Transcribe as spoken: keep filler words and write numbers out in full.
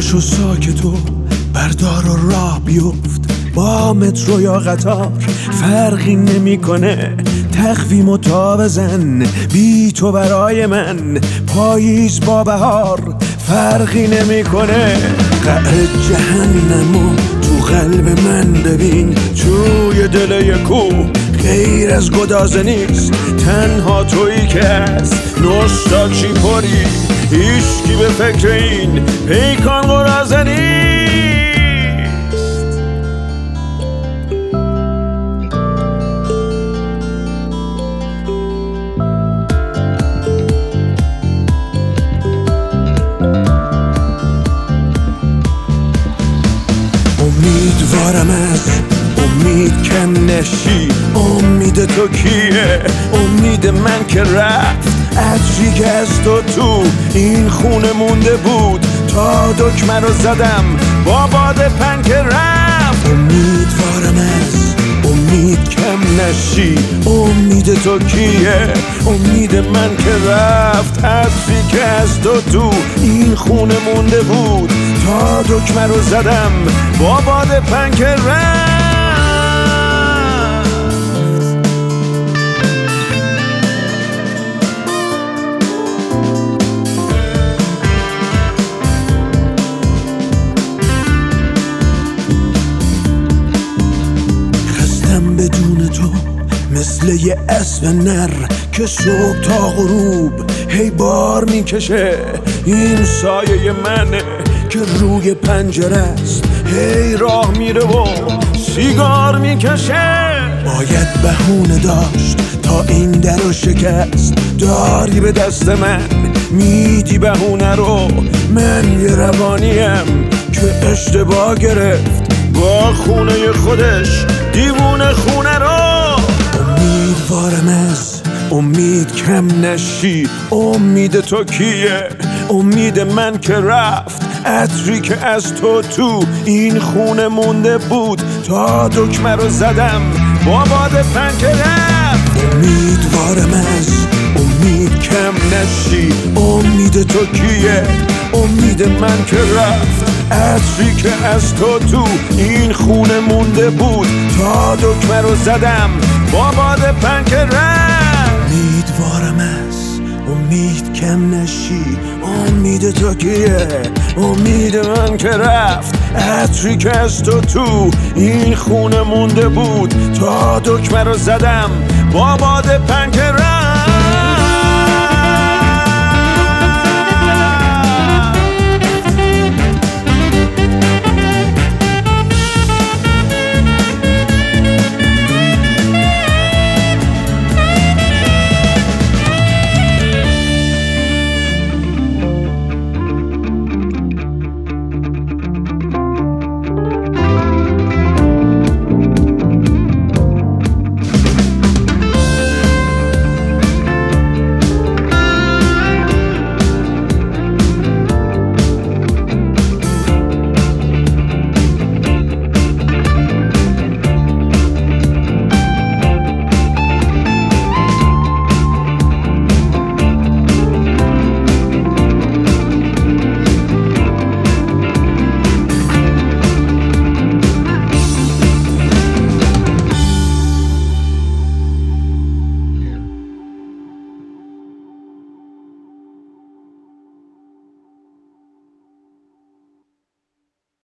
پاشو ساکت و بردار و راه بیفت، با مترو یا قطار فرقی نمیکنه، تقویم و تا بزن بی تو برای من، پاییز با بهار فرقی نمیکنه. قعر جهنمو تو قلب من ببین، توی دل یکو غیر از گدازه نیست، تنها تویی که از نوستالژی پری، هیچکی به فکر این پیکان قرازه نیست. امیدوارم از امید کم نشی، امید تو کیه؟ امید من که رفت، عطری که از تو تو این خونه مونده بود، تا دکمه رو زدم با باد پنکه رفت. امیدوارم از امید کم نشی، امید تو کیه؟ امید من که رفت، عطری که از تو تو این خونه مونده بود، تا دکمه رو زدم با باد پنکه رفت. بدون تو مثل یه اسب نر که صبح تا غروب هی بار میکشه، این سایه منه که روی پنجره است، هی راه میره و سیگار میکشه. باید بهونه داشت تا این در رو شکست، داری به دست من میدی بهونه رو، من یه روانیم که اشتباه گرفت با خونه خودش دیوونه خونه رو. امیدوارم از امید کم نشی، امید تو کیه؟ امید من که رفت، عطری که از تو تو این خونه مونده بود، تا دکمه رو زدم با باد پنکه رفت. امیدوارم از امید کم نشی، امید تو کیه؟ امید من که رفت، عطری که از تو تو این خونه مونده بود، تا دکمه رو زدم با باد پنکه رفت. امیدوارم از امید کم نشی، امید تو کیه؟ امید من که رفت، عطری که از تو تو این خونه مونده بود، تا دکمه رو زدم با باد پنکه رفت.